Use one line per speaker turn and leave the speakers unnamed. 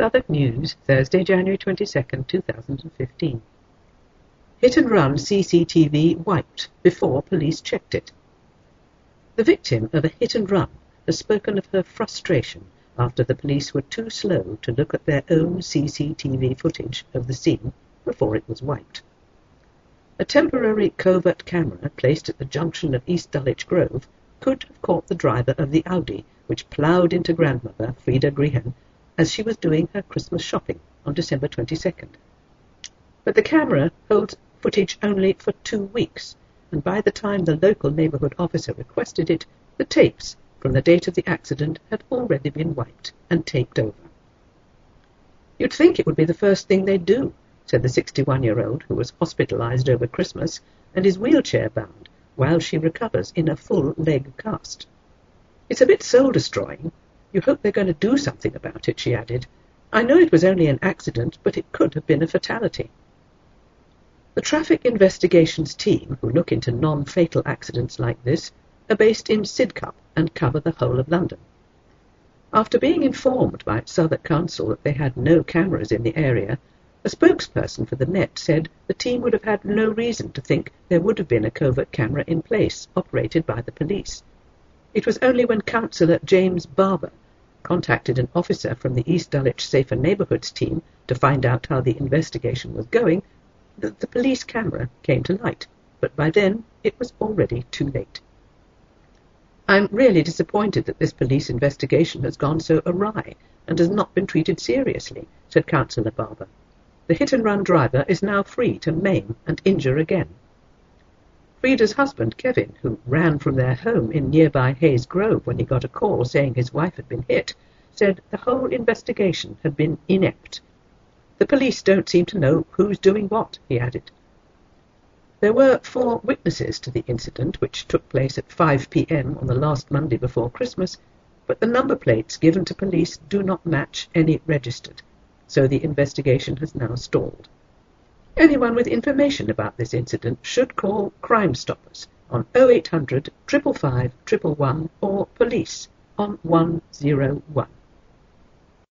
Southwark News, Thursday, January 22nd, 2015. Hit-and-run CCTV wiped before police checked it. The victim of a hit-and-run has spoken of her frustration after the police were too slow to look at their own CCTV footage of the scene before it was wiped. A temporary covert camera placed at the junction of East Dulwich Grove could have caught the driver of the Audi which ploughed into grandmother Frida Grehen as she was doing her Christmas shopping on December 22nd. But the camera holds footage only for 2 weeks, and by the time the local neighbourhood officer requested it, the tapes from the date of the accident had already been wiped and taped over. "You'd think it would be the first thing they'd do," said the 61-year-old who was hospitalised over Christmas and is wheelchair-bound while she recovers in a full leg cast. "It's a bit soul-destroying. You hope they're going to do something about it," she added. "I know it was only an accident, but it could have been a fatality." The traffic investigations team, who look into non-fatal accidents like this, are based in Sidcup and cover the whole of London. After being informed by Southwark Council that they had no cameras in the area, a spokesperson for the Met said the team would have had no reason to think there would have been a covert camera in place operated by the police. It was only when Councillor James Barber contacted an officer from the East Dulwich Safer Neighbourhoods team to find out how the investigation was going that the police camera came to light, but by then it was already too late. "I'm really disappointed that this police investigation has gone so awry and has not been treated seriously," said Councillor Barber. "The hit-and-run driver is now free to maim and injure again." Frida's husband, Kevin, who ran from their home in nearby Hayes Grove when he got a call saying his wife had been hit, said the whole investigation had been inept. "The police don't seem to know who's doing what," he added. There were 4 witnesses to the incident, which took place at 5 p.m. on the last Monday before Christmas, but the number plates given to police do not match any registered, so the investigation has now stalled. Anyone with information about this incident should call Crime Stoppers on 0800 555 111 or police on 101.